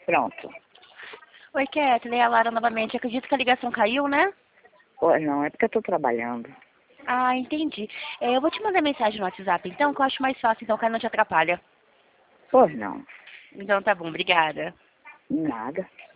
Pronto. Oi, Kathleen, é a Lara novamente. Acredito que a ligação caiu, né? Oi, não, é porque eu tô trabalhando. Ah, entendi. Eu vou te mandar mensagem no WhatsApp, então, que eu acho mais fácil, então, que aí não te atrapalha. Pois não. Então tá bom, obrigada. Nada.